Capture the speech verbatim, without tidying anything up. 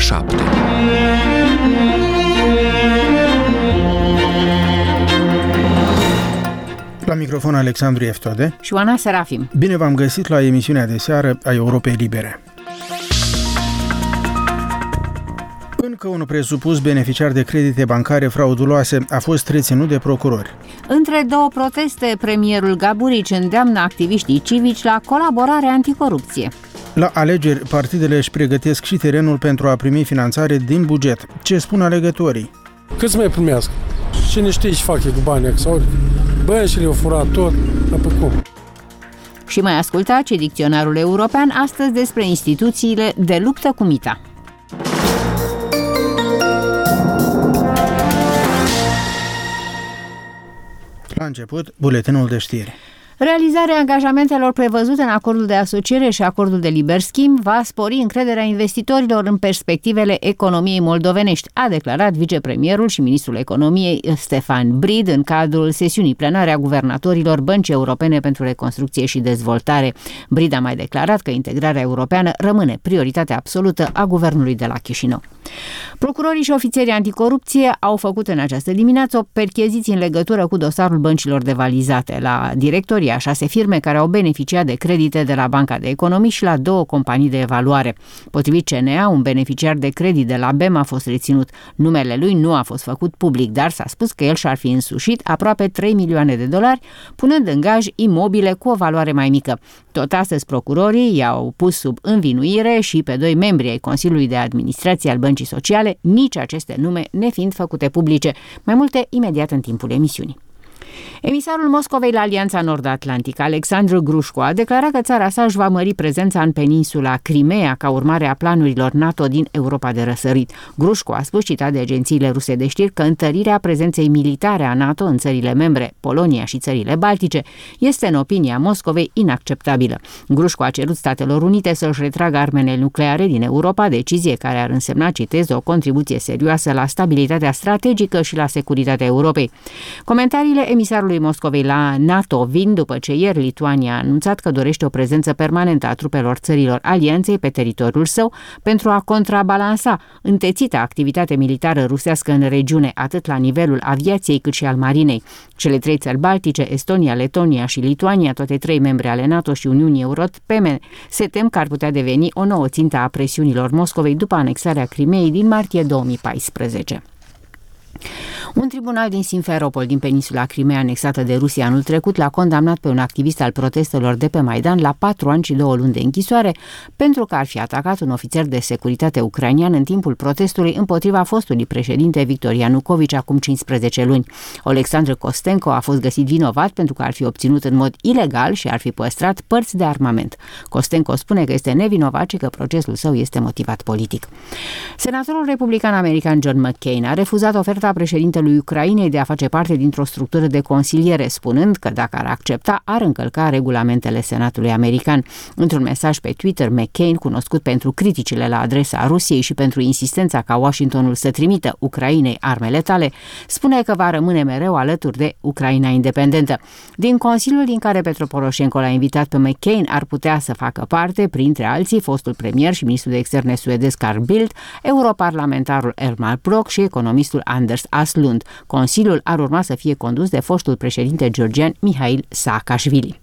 șapte. La microfon Alexandru Eftode și Oana Serafim. Bine v-am găsit la emisiunea de seară a Europei Libere. Încă un presupus beneficiar de credite bancare frauduloase a fost reținut de procurori. Între două proteste, premierul Gaburici îndeamnă activiștii civici la colaborare anticorupție. La alegeri, partidele își pregătesc și terenul pentru a primi finanțare din buget. Ce spun alegătorii? Cât să mai primească? Cine știe ce fac cu banii exauri? Băi, și le-au furat tot, dar pe cum? Și mai ascultați dicționarul european astăzi despre instituțiile de luptă cu mita. La început, buletinul de știri. Realizarea angajamentelor prevăzute în acordul de asociere și acordul de liber schimb va spori încrederea investitorilor în perspectivele economiei moldovenești, a declarat vicepremierul și ministrul economiei Stefan Brid în cadrul sesiunii plenare a guvernatorilor Băncii Europene pentru Reconstrucție și Dezvoltare. Brid a mai declarat că integrarea europeană rămâne prioritatea absolută a guvernului de la Chișinău. Procurorii și ofițerii anticorupție au făcut în această dimineață o percheziție în legătură cu dosarul băncilor devalizate la directorii a șase firme care au beneficiat de credite de la Banca de Economii și la două companii de evaluare. Potrivit C N A, un beneficiar de credit de la B E M a fost reținut. Numele lui nu a fost făcut public, dar s-a spus că el și-ar fi însușit aproape trei milioane de dolari, punând în gaj imobile cu o valoare mai mică. Tot astăzi, procurorii i-au pus sub învinuire și pe doi membri ai Consiliului de Administrație al Băncii Sociale, nici aceste nume nefiind făcute publice. Mai multe imediat în timpul emisiunii. Emisarul Moscovei la Alianța Nord-Atlantică, Alexandru Grușcu, a declarat că țara sa își va mări prezența în peninsula Crimea ca urmare a planurilor NATO din Europa de răsărit. Grușcu a spus, citat de agențiile ruse de știri, că întărirea prezenței militare a NATO în țările membre, Polonia și țările Baltice, este, în opinia Moscovei, inacceptabilă. Grușcu a cerut Statelor Unite să își retragă armele nucleare din Europa, decizie care ar însemna, citez, o contribuție serioasă la stabilitatea strategică și la securitatea Europei. Comentariile emisarului Moscovei la NATO vin după ce ieri Lituania a anunțat că dorește o prezență permanentă a trupelor țărilor alianței pe teritoriul său pentru a contrabalansa întețita activitate militară rusească în regiune, atât la nivelul aviației cât și al marinei. Cele trei țări baltice, Estonia, Letonia și Lituania, toate trei membre ale NATO și Uniunii Europene, se tem că ar putea deveni o nouă țintă a presiunilor Moscovei după anexarea Crimeei din martie două mii paisprezece. Un tribunal din Simferopol, din peninsula Crimea anexată de Rusia anul trecut, l-a condamnat pe un activist al protestelor de pe Maidan la patru ani și două luni de închisoare pentru că ar fi atacat un ofițer de securitate ucrainian în timpul protestului împotriva fostului președinte Victor Ianucovici acum cincisprezece luni. Oleksandr Kostenko a fost găsit vinovat pentru că ar fi obținut în mod ilegal și ar fi păstrat părți de armament. Kostenko spune că este nevinovat și că procesul său este motivat politic. Senatorul republican american John McCain a refuzat oferta președintelui Ucrainei de a face parte dintr-o structură de consiliere, spunând că dacă ar accepta, ar încălca regulamentele Senatului american. Într-un mesaj pe Twitter, McCain, cunoscut pentru criticile la adresa Rusiei și pentru insistența ca Washingtonul să trimită Ucrainei arme letale, spune că va rămâne mereu alături de Ucraina independentă. Din consiliul din care Petro Poroșenko l-a invitat pe McCain ar putea să facă parte, printre alții, fostul premier și ministrul de externe suedez Carl Bildt, europarlamentarul Elmar Brok și economistul Anders Aslund. Consiliul ar urma să fie condus de fostul președinte georgian Mihail Saakashvili.